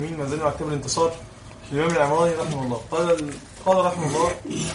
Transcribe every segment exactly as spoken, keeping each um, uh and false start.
مين منزل مكتب الانتصار الإمام العمراني رحمه الله قال قال رحمه الله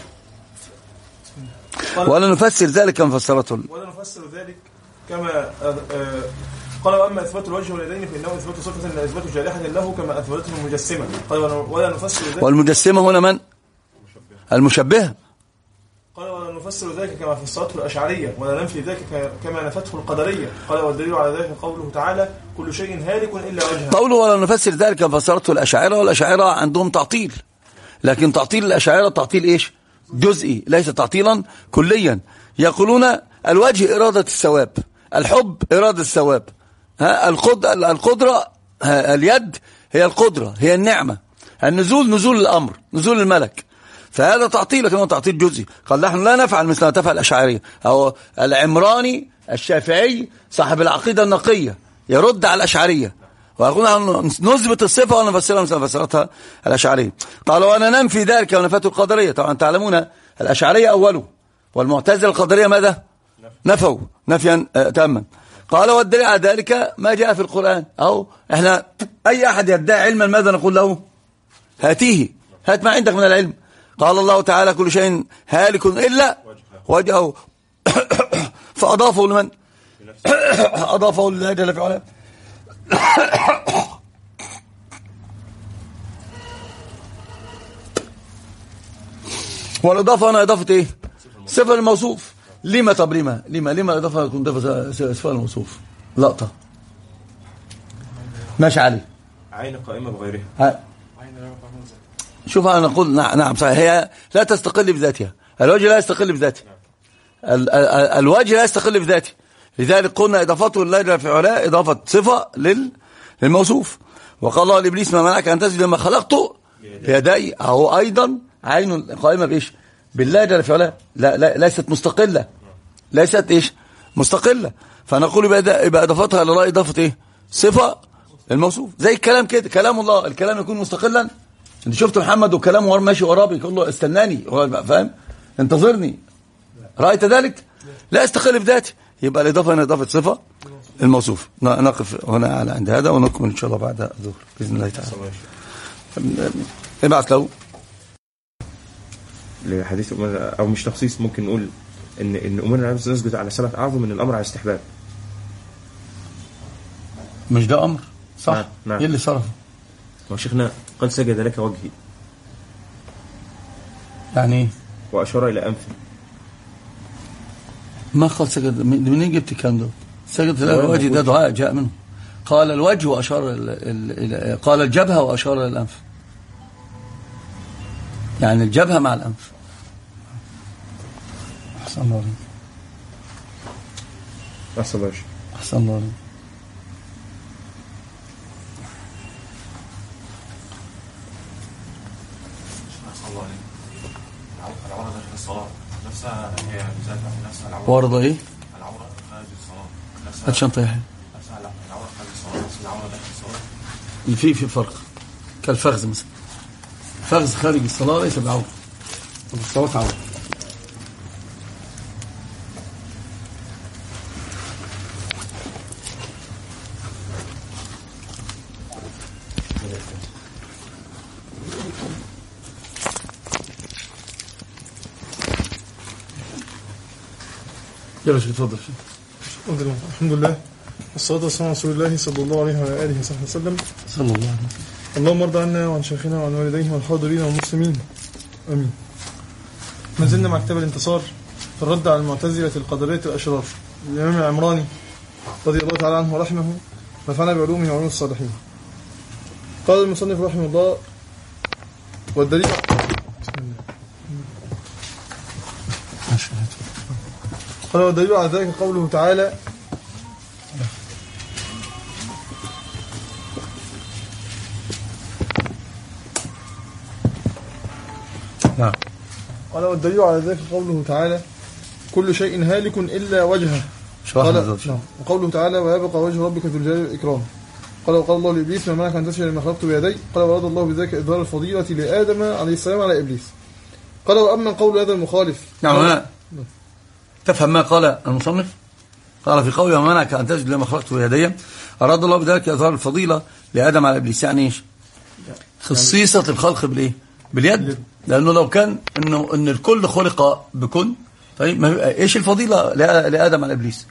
ولا نفسر ذلك كما فسرته ولا نفسر ذلك كما قال وأما إثبات الوجه واليدين فإنه إثبات صفة لا إثبات جارحة له كما أثبته المجسمة. قال ولا نفسر ذلك. والمجسمة هنا من؟ المشبهة. قال ولا نفسر ذلك كما فسرته الأشعرية ولا ننفي ذلك كما نفته القدرية. قال والدليل على ذلك قوله تعالى كل شيء هالك إلا وجهه. قوله ولا نفسر ذلك كما فسرته الأشاعرة، والأشاعرة عندهم تعطيل، لكن تعطيل الأشاعرة تعطيل إيش؟ جزئي، ليس تعطيلا كليا. يقولون الوجه إرادة الثواب، الحب إرادة الثواب، القدرة اليد هي القدرة، هي النعمة، النزول نزول الأمر، نزول الملك، فهذا تعطيل لكنه تعطيل جزئي. قال نحن لا نفعل مثل ما تفعل الأشاعرة أو العمراني الشافعي صاحب العقيدة النقية يرد على الأشعرية ويقول نثبت الصفة ولا نفسرها مثل ما فسرتها الأشعرية. قالوا وأنا ننفي ذلك ونفته القدرية. طبعا تعلمون الأشعرية أوله والمعتزلة القدرية ماذا؟ نفوا نفيا تاما. قال والدليل على ذلك ما جاء في القرآن. أو احنا أي أحد يدعي علما ماذا نقول له؟ هاتيه، هات ما عندك من العلم. قال الله تعالى كل شيء هالك إلا وجهه فأضافه لمن؟ أضافه لله جل في علاه. والإضافة هنا إضافة إيه؟ صفة الموصوف. لما طب لما لما لما إضافة تكون إضافة صفة الموصوف؟ لقطة ماشي علي عين قائمة بغيرها. شوف أنا نقول نعم صحيح، هي لا تستقل بذاتها، الوجه لا يستقل بذاته، الوجه لا يستقل بذاته، لذلك قلنا إضافته لله جل في علاه إضافة صفة للموصوف. وقال الله لإبليس ما منعك أن تسجد لما خلقته بيدي، أهو أيضا عين قائمة بإيش؟ بالله جل في علاه، لا لا ليست مستقلة، ليست إيش؟ مستقلة. فنقول يبقى إضافتها لله إضافة إيه؟ صفة الموصوف. زي الكلام كده، كلام الله الكلام يكون مستقلا. انت شفت محمد وكلامه ماشي وراه بيقول له استناني، فاهم؟ انتظرني، رأيت ذلك؟ لا يستقل بذاته، يبقى الإضافة هنا إضافة صفة الموصوف. نقف هنا على عند هذا ونكمل إن شاء الله بعد الظهر بإذن الله تعالى. ابعث له لحديث أو مش تخصيص، ممكن نقول إن إن أمورنا نسجد على سبعة أعظم من الأمر على الاستحباب. مش ده أمر صح؟ نعم. نعم. إيه اللي صرفه؟ هو شيخنا قد سجد لك وجهي، يعني ايه؟ وأشار إلى أنفه. ما قال سجد، منين جبت الكلام ده؟ سجد الوجه ده دعاء جاء منه. قال الوجه وأشار ال... قال الجبهة وأشار إلى الأنف، يعني الجبهة مع الأنف. أحسن الله عليك. أحسن الله أحسن الله عليك. العورة داخل الصلاة نفسها هي ذاتها نفسها العورة. ورضة إيه؟ العورة خارج الصلاة نفسها. هتشنطة إيه؟ نفسها العورة خارج الصلاة، نفس العورة داخل الصلاة. اللي فيه في فرق كالفخذ مثلا، فخذ خارج الصلاة ليس بعورة، الصلاة عورة. يلا شيخ تفضل. الحمد لله والصلاة والسلام على رسول الله صلى الله عليه وعلى آله وصحبه وسلم. صلى الله عليه وسلم. اللهم ارض عنا وعن شيخنا وعن والديه والحاضرين والمسلمين امين. ما زلنا مع كتاب الانتصار في الرد على المعتزلة القدرية الأشرار الإمام العمراني رضي الله تعالى عنه ورحمه نفعنا بعلومه وعلوم الصالحين. قال المصنف رحمه الله والدليل قال والدليل على ذلك قوله تعالى نعم. قال والدليل على ذلك قوله تعالى كل شيء هالك إلا وجهه. قال نعم. وقوله تعالى ويبقى وجه ربك ذو الجلال والإكرام. قال وقال الله لإبليس ما منعك أن تسجد لما خلقت بيدي. قال وأراد الله بذلك إظهار الفضيلة لآدم عليه السلام على إبليس. قال وأما قول هذا المخالف. نعم هنا تفهم ما قال المصنف. قال في قوله ما منعك أن تسجد لما خلقت بيدي، أراد الله بذلك إظهار الفضيلة لآدم على إبليس. يعني إيش؟ خصيصة الخلق بالايه؟ باليد. لانه لو كان انه ان الكل خلق بكن، طيب ما ايش الفضيلة لآدم على ابليس؟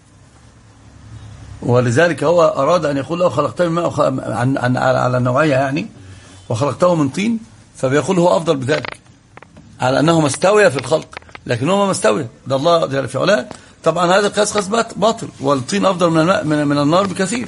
ولذلك هو اراد ان يقول له خلقته من ماء عن عن على النوعية يعني، وخلقته من طين، فبيقول هو افضل بذلك على انه مستوي في الخلق، لكن هو ما مستوي، ده الله جل في علاه. طبعا هذا القياس قياس باطل، والطين افضل من الماء من, من النار بكثير.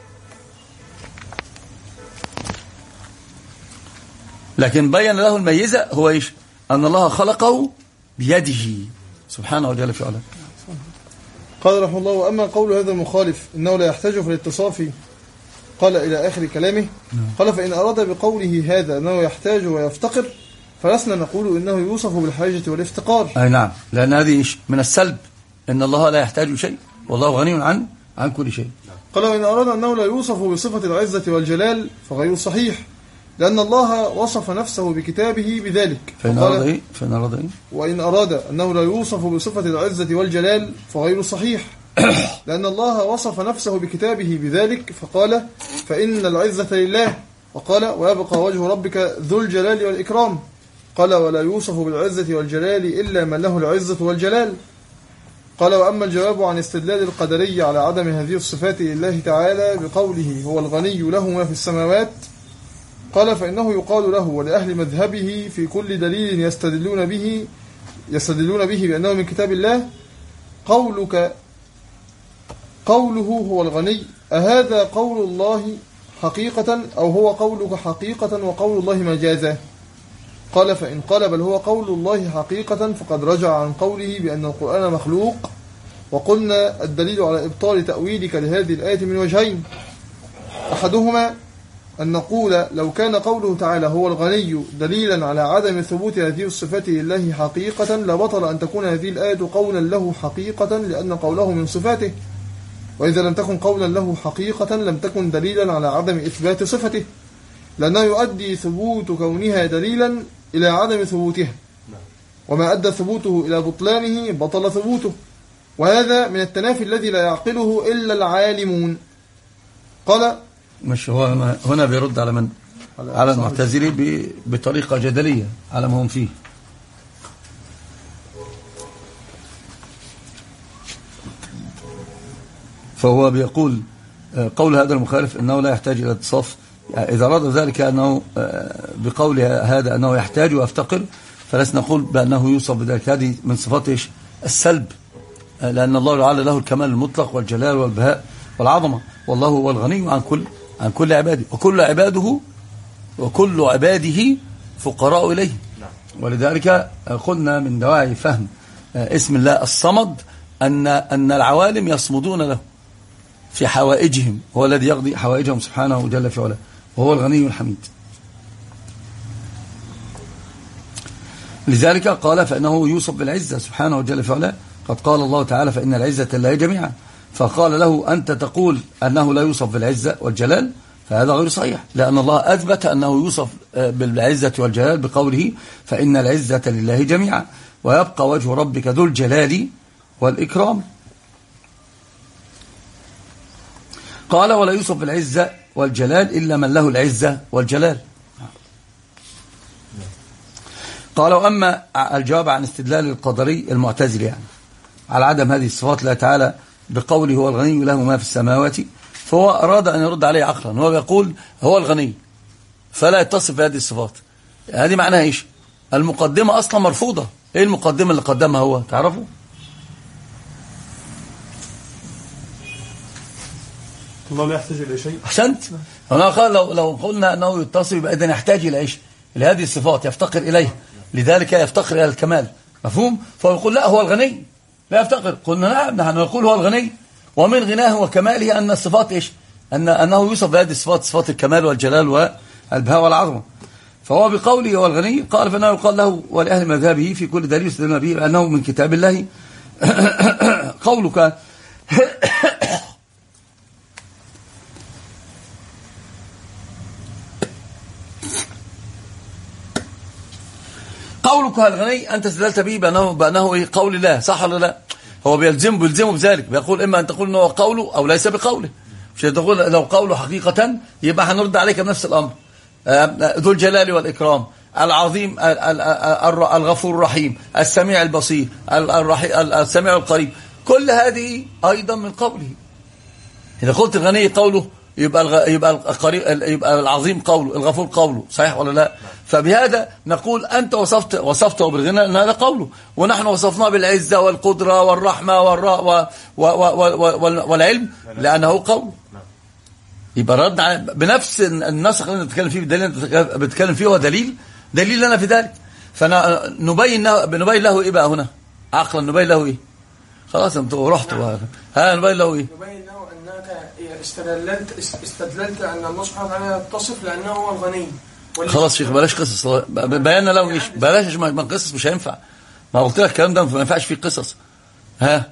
لكن بين له الميزة هو ايش؟ ان الله خلقه بيده سبحانه وتعالى في علاه. قال رحمه الله: واما قول هذا المخالف انه لا يحتاج في الاتصاف، قال الى اخر كلامه، قال: فان اراد بقوله هذا انه يحتاج ويفتقر، فلسنا نقول انه يوصف بالحاجة والافتقار. اي نعم، لان هذه ايش؟ من السلب، ان الله لا يحتاج شيء والله غني عن عن كل شيء. قال: وان اراد انه لا يوصف بصفة العزة والجلال فغير صحيح، لأن الله وصف نفسه بكتابه بذلك. فإن أراد إيه؟ فإن أراد إيه؟ وإن أراد أنه لا يوصف بصفة العزة والجلال فغير صحيح، لأن الله وصف نفسه بكتابه بذلك فقال: فإن العزة لله، وقال: ويبقى وجه ربك ذو الجلال والإكرام. قال: ولا يوصف بالعزة والجلال إلا من له العزة والجلال. قال: وأما الجواب عن استدلال القدرية على عدم هذه الصفات لله تعالى بقوله هو الغني له ما في السماوات، قال: فإنه يقال له ولأهل مذهبه في كل دليل يستدلون به يستدلون به بأنه من كتاب الله: قولك قوله هو الغني أهذا قول الله حقيقة أو هو قولك حقيقة وقول الله مجازا؟ قال: فإن قال بل هو قول الله حقيقة فقد رجع عن قوله بأن القرآن مخلوق. وقلنا الدليل على إبطال تأويلك لهذه الآية من وجهين: أحدهما أن نقول لو كان قوله تعالى هو الغني دليلا على عدم ثبوت هذه الصفات لله حقيقة لبطل أن تكون هذه الآية قولا له حقيقة، لأن قوله من صفاته، وإذا لم تكن قولا له حقيقة لم تكن دليلا على عدم إثبات صفته، لأنه يؤدي ثبوت كونها دليلا إلى عدم ثبوتها، وما أدى ثبوته إلى بطلانه بطل ثبوته، وهذا من التنافي الذي لا يعقله إلا العالمون. قال: مش هو هنا بيرد على من؟ على المعتزلة بطريقة جدلية على ما هم فيه. فهو بيقول قول هذا المخالف انه لا يحتاج الى اتصاف، يعني اذا اراد ذلك انه بقول هذا انه يحتاج ويفتقر، فلسنا نقول بانه يوصف بذلك، هذه من صفات ايش؟ السلب، لان الله تعالى له الكمال المطلق والجلال والبهاء والعظمه، والله هو الغني عن كل عن كل عباده، وكل عباده وكل عباده فقراء إليه. ولذلك قلنا من دواعي فهم اسم الله الصمد أن أن العوالم يصمدون له في حوائجهم، هو الذي يقضي حوائجهم سبحانه جل في علاه، وهو الغني الحميد. لذلك قال: فإنه يوصف بالعزة سبحانه جل في علاه، قد قال الله تعالى: فإن العزة لله جميعا. فقال له: أنت تقول أنه لا يوصف بالعزة والجلال، فهذا غير صحيح، لأن الله أثبت أنه يوصف بالعزة والجلال بقوله: فإن العزة لله جميعا، ويبقى وجه ربك ذو الجلال والإكرام. قال: ولا يوصف بالعزة والجلال إلا من له العزة والجلال. قال: وأما الجواب عن استدلال القدري المعتزلي يعني على عدم هذه الصفات الله تعالى بقوله هو الغني له ما في السماوات، فهو أراد أن يرد عليه عقلا. هو يقول هو الغني فلا يتصف بهذه الصفات، هذه معناها إيش؟ المقدمة أصلا مرفوضة. إيه المقدمة اللي قدمها هو؟ تعرفوا؟ الله لا يحتاج إلى شيء. أحسنت. هنا قال لو, لو قلنا أنه يتصف يبقى إذن يحتاج إلى إيش؟ إلى هذه الصفات، يفتقر إليه، لذلك يفتقر إلى الكمال. مفهوم؟ فهو يقول لا هو الغني لا يفتقر. قلنا نعم، نحن نقول هو الغني، ومن غناه وكماله أن الصفات إيش؟ أن أنه يوصف بهذه الصفات، صفات الكمال والجلال والبهاء والعظمة. فهو بقوله هو الغني قال فإنه يقال له ولأهل مذهبه في كل دليل يستدلون به أنه من كتاب الله. قولك قولك الغني أنت استدلت به بأنه, بأنه إيه؟ قول الله، صح ولا لا؟ هو بيلزم بيلزمه بذلك، بيقول إما أن تقول أنه قوله أو ليس بقوله. مش تقول لو قوله حقيقة يبقى هنرد عليك بنفس الأمر، ذو الجلال والإكرام، العظيم الغفور الرحيم، السميع البصير، السميع القريب، كل هذه أيضا من قوله. إذا قلت الغني قوله يبقى الغ... يبقى القريب، يبقى العظيم قوله، الغفور قوله، صحيح ولا لا؟ فبهذا نقول أنت وصفت وصفته بالغنى أن هذا قوله، ونحن وصفناه بالعزة والقدرة والرحمة والراء و... و... و... و... والعلم لأنه قوله. يبقى رد بنفس النسق اللي نتكلم فيه، بالدليل اللي بتكلم فيه هو دليل دليل لنا في ذلك. فنبين له نبين له ايه بقى هنا عقلا؟ نبين له ايه؟ خلاص انتوا رحتوا. ها نبين له ايه؟ نبين له انك استدللت استدللت ان الله سبحانه وتعالى يتصف لانه هو الغني. خلاص شيخ بلاش قصص، بينا له ايش؟ بلاش ما قصص مش هينفع. ما قلت لك الكلام ده ما ينفعش فيه قصص. ها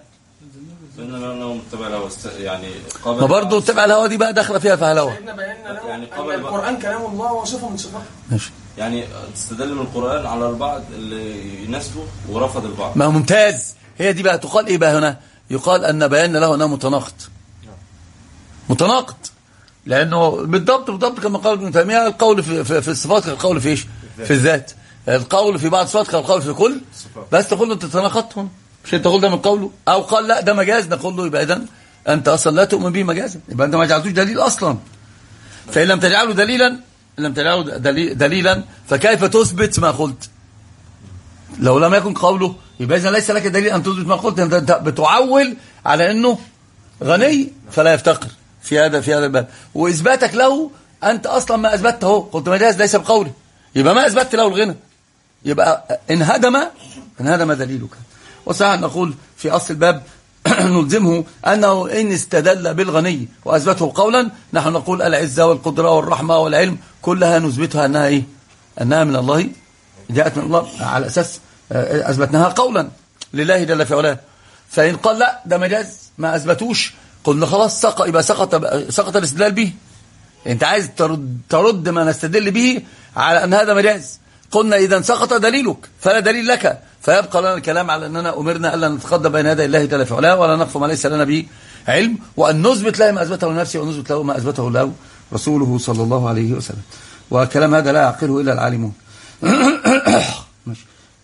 يعني ما برضه تبع الهوى دي بقى داخله فيها فهلوه. يعني قبل القرآن كلام الله وصفه من صفاته. ماشي. يعني تستدل من القرآن على البعض اللي يناسبه ورفض البعض. ما هو ممتاز. هي دي بقى تقال ايه بقى هنا؟ يقال ان بينا له انه متناقض. متناقض. لانه بالضبط بالضبط كما قال ابن تيميه، القول في في, في الصفات كالقول في ايش؟ في الذات. القول في بعض الصفات كالقول في كل. بس تقول له انت تناقضتهم. مش انت تقول ده من قوله، او قال لا ده مجاز، نقول له يبقى اذا انت اصلا لا تؤمن به مجازا، يبقى انت ما جعلتوش دليل اصلا. فان لم تجعله دليلا ان لم تجعله دليلا فكيف تثبت ما قلت؟ لو لم يكن قوله يبقى اذا ليس لك دليل ان تثبت ما قلت. انت بتعول على انه غني فلا يفتقر في هذا في هذا الباب، واثباتك له انت اصلا ما اثبته، قلت مجاز ليس بقوله، يبقى ما اثبت له الغنى، يبقى انهدم انهدم دليلك. وساعة نقول في أصل الباب نلزمه أنه إن استدل بالغني وأثبته قولا، نحن نقول العزة والقدرة والرحمة والعلم كلها نثبتها أنها إيه؟ أنها من الله، جاءت من الله، على أساس أثبتناها قولا لله جل في علاه. فإن قال لا ده مجاز ما أثبتوش، قلنا خلاص سقط، يبقى سقط سقط الاستدلال به. أنت عايز ترد, ترد ما نستدل به على أن هذا مجاز، قلنا إذا سقط دليلك فلا دليل لك، فيبقى لنا الكلام على أننا أمرنا ألا نتقدم بين يدي الله جل في علاه ولا نخف ما ليس لنا به علم، وأن نثبت له ما أثبته لنفسه ونثبت له ما أثبته له رسوله صلى الله عليه وسلم. وكلام هذا لا يعقله إلا العالمون. ماشي.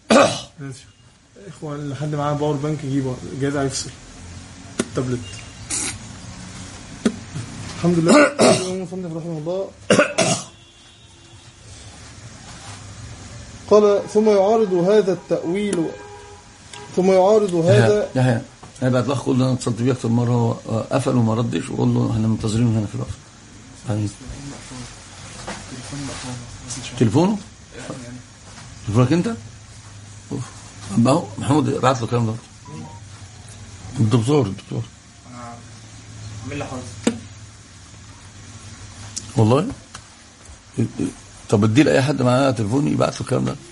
إخوان اللي حد معاه باور بانك يجيبه، جايز يفصل التابلت. الحمد لله. المصنف رحمه الله قال ثم يعارض هذا التأويل ثم يعارض هذا لا لا بعد الاخ قول له انا اتصلت بيه اكتر مره قفل وما ردش، وقول له احنا منتظرينه هنا في الوقت. تليفونه تليفونك انت؟ ما هو محمود بعت له الكلام ده. الدكتور الدكتور عامل لي حظ والله. طب ادي لاي حد معاه تليفون يبعت له الكلام ده،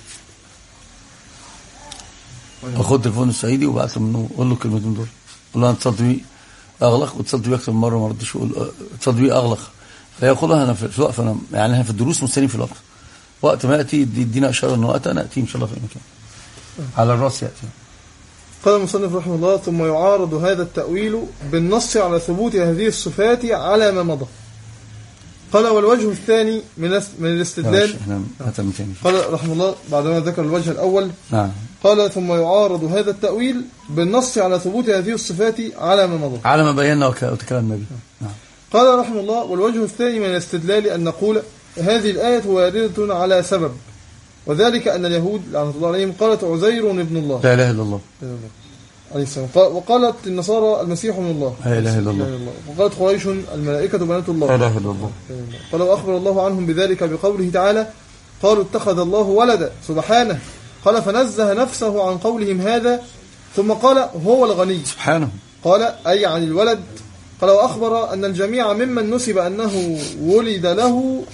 اخد تليفون السعيدي وبعت له منه، قول له الكلمتين دول، قول له انا اتصلت بيه اغلق واتصلت بيه اكثر من مره ما ردش، اتصلت بيه اغلق، فيقولها انا في الوقت، انا يعني احنا في الدروس مستنيين في الوقت، وقت ما ياتي يدينا اشاره انه وقت ناتي ان شاء الله في المكان على الراس ياتي. قال المصنف رحمه الله ثم يعارض هذا التأويل بالنص على ثبوت هذه الصفات على ما مضى. قال والوجه الثاني من من الاستدلال، قال رحمه الله بعدما ذكر الوجه الأول نعم قال ثم يعارض هذا التأويل بالنص على ثبوت هذه الصفات على ما مضى، على ما بينا وتكلمنا به. نعم. قال رحمه الله والوجه الثاني من الاستدلال أن نقول هذه الآية واردة على سبب، وذلك أن اليهود لعنة الله عليهم قالت عزير ابن الله لا إله إلا الله عليه السلام، وقالت النصارى المسيح من الله لا إله إلا الله، وقالت قريش الملائكة بنات الله لا إله إلا الله. قال وأخبر الله عنهم بذلك بقوله تعالى قالوا اتخذ الله ولدا سبحانه، قال فنزه نفسه عن قولهم هذا، ثم قال هو الغني سبحانه، قال أي عن الولد، قال وأخبر أن الجميع ممن نسب أنه ولد له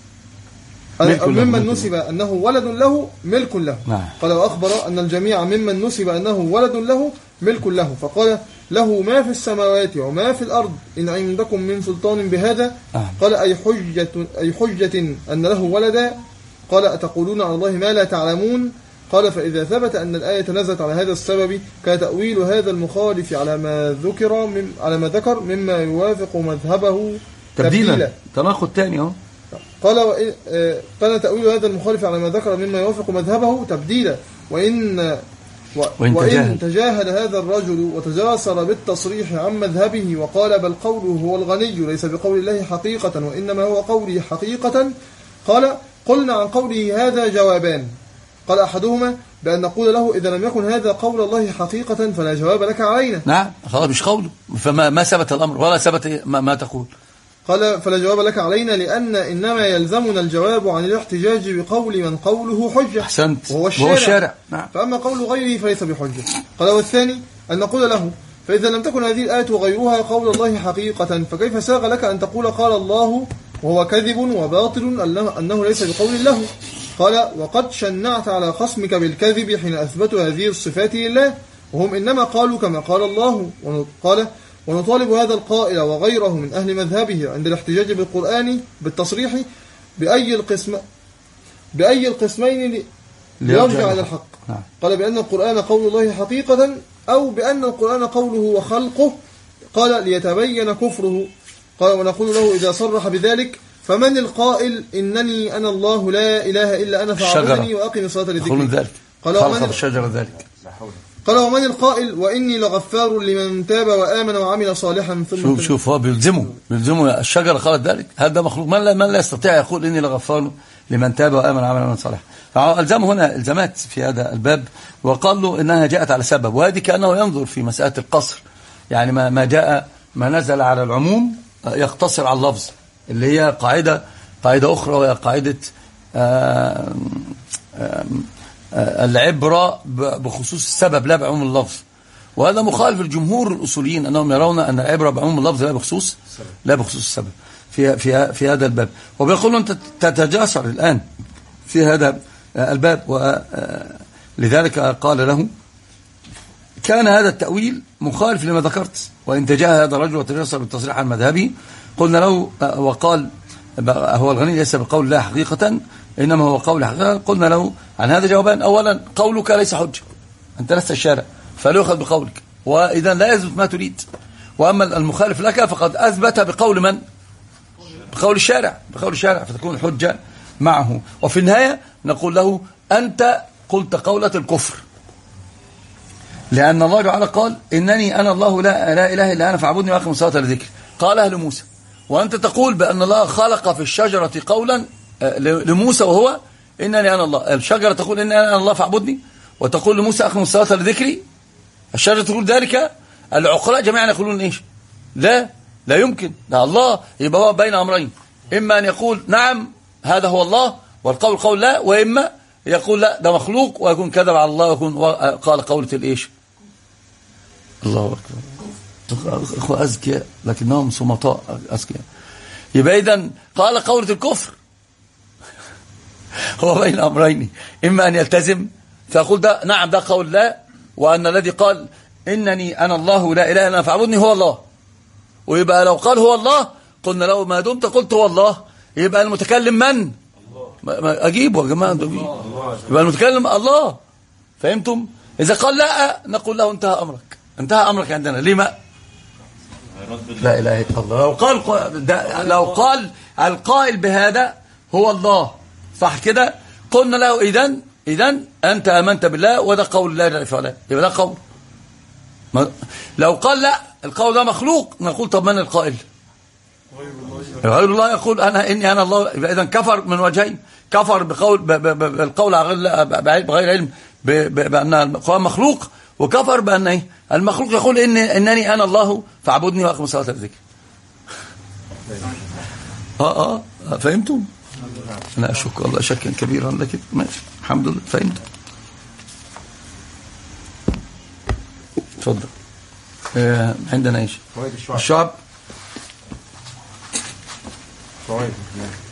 ممن نسب أنه ولد له ملك له. نعم. قال وأخبر أن الجميع ممن نسب أنه ولد له ملك له، فقال له ما في السماوات وما في الأرض إن عندكم من سلطان بهذا. نعم. قال أي حجة, أي حجة أن له ولدا، قال أتقولون على الله ما لا تعلمون. قال فإذا ثبت أن الآية نزلت على هذا السبب كتأويل هذا المخالف على ما ذكر على ما ذكر مما يوافق مذهبه تبديلا تناقض ثاني اهو. قال وإن آه كان تأويل هذا المخالف على ما ذكر مما يوافق مذهبه تبديلا، وإن و وإن, وإن تجاهل هذا الرجل وتجاسر بالتصريح عن مذهبه وقال بل قوله هو الغني ليس بقول الله حقيقة وإنما هو قولي حقيقة، قال قلنا عن قوله هذا جوابان. قال أحدهما بأن نقول له إذا لم يكن هذا قول الله حقيقة فلا جواب لك علينا. نعم خلاص مش قوله، فما ما ثبت الأمر ولا ثبت ما, ما تقول. قال فلا جواب لك علينا لأن إنما يلزمنا الجواب عن الاحتجاج بقول من قوله حجة. أحسنت، وهو الشارع, الشارع. نعم. فأما قول غيره فليس بحجة. قال والثاني أن نقول له فإذا لم تكن هذه الآية وغيرها قول الله حقيقة فكيف ساغ لك أن تقول قال الله وهو كذب وباطل أنه ليس بقول له. قال وقد شنعت على خصمك بالكذب حين أثبتوا هذه الصفات لله وهم إنما قالوا كما قال الله. قال ونطالب هذا القائل وغيره من أهل مذهبه عند الاحتجاج بالقرآن بالتصريح بأي القسم بأي القسمين ليرجع إلى الحق. قال بأن القرآن قول الله حقيقة أو بأن القرآن قوله وخلقه. قال ليتبين كفره. قال ونقول له إذا صرح بذلك فمن القائل إنني أنا الله لا إله إلا أنا فاعبدني وأقم الصلاة لذكري. قال ومن الشجرة ذلك قال ومن القائل وإني لغفار لمن تاب وآمن وعمل صالحا ثم شوف شوف هو بيلزمه بيلزمه الشجرة قالت ذلك. هذا مخلوق من لا, من لا يستطيع يقول إني لغفار لمن تاب وآمن وعمل صالحا. فألزمه هنا الزامات في هذا الباب وقال له إنها جاءت على سبب، وهذه كأنه ينظر في مسألة القصر، يعني ما ما جاء ما نزل على العموم يقتصر على اللفظ، اللي هي قاعدة قاعدة أخرى وهي قاعدة آآ آآ العبرة بخصوص السبب لا بعموم اللفظ. وهذا مخالف الجمهور الأصوليين أنهم يرون أن العبرة بعموم اللفظ لا بخصوص لا بخصوص السبب في في في هذا الباب. وبيقولوا أنت تتجاسر الآن في هذا الباب، ولذلك قال له كان هذا التأويل مخالف لما ذكرت. وإن تجاه هذا الرجل وتجاسر بالتصريح عن مذهبه قلنا له وقال هو الغني ليس بقول الله حقيقة إنما هو قول حقيقة. قلنا له عن هذا جوابان. أولا قولك ليس حجة، أنت لست الشارع فلا يؤخذ بقولك، وإذا لا يثبت ما تريد. وأما المخالف لك فقد أثبت بقول من؟ بقول الشارع بقول الشارع فتكون الحجة معه. وفي النهاية نقول له أنت قلت قولة الكفر، لأن الله تعالى قال إنني أنا الله لا, لا إله إلا أنا فاعبدني وأقم الصلاة لذكري. قال أهل موسى، وأنت تقول بأن الله خلق في الشجرة قولا لموسى وهو إنني أنا الله. الشجرة تقول إنني أنا الله فاعبدني، وتقول لموسى أقم الصلاة لذكري. الشجرة تقول ذلك، العقلاء جميعا يقولون إيش؟ لا لا يمكن، لا الله. يبقى هو بين أمرين، إما أن يقول نعم هذا هو الله والقول قول لا، وإما يقول لا ده مخلوق ويكون كذب على الله ويكون قال قولة الإيش. الله أكبر. أخوة أذكياء لكنهم سمطاء أذكياء. يبقى إذن قال قولة الكفر هو بين أمرين، إما أن يلتزم فيقول ده نعم ده قول لا، وأن الذي قال إنني أنا الله لا إله إلا أنا فاعبدني هو الله. ويبقى لو قال هو الله قلنا له ما دمت قلت هو الله يبقى المتكلم من؟ أجيبوا يا جماعة، يبقى المتكلم الله. فهمتم؟ إذا قال لا نقول له انتهى أمرك، انتهى أمرك عندنا. لما؟ لا إله إلا الله. لو قال لو قال القائل بهذا هو الله صح كده، قلنا له إذن إذن أنت آمنت بالله وده قول لا إله إلا الله، يبقى ده قول. لو قال لا القول ده مخلوق نقول طب من القائل؟ غير الله. يقول أنا إني أنا الله، يبقى إذن كفر من وجهين، كفر بقول بالقول بغير علم بأن القرآن مخلوق، وكفر بأن إيه المخلوق يقول إن إنني أنا الله فاعبدني وأقم الصلاة لذكري. آه آه فهمتم؟ أنا أشك والله شكا كبيرا لكن ماشي الحمد لله فهمت. تفضل. آه عندنا إيش؟ الشعب.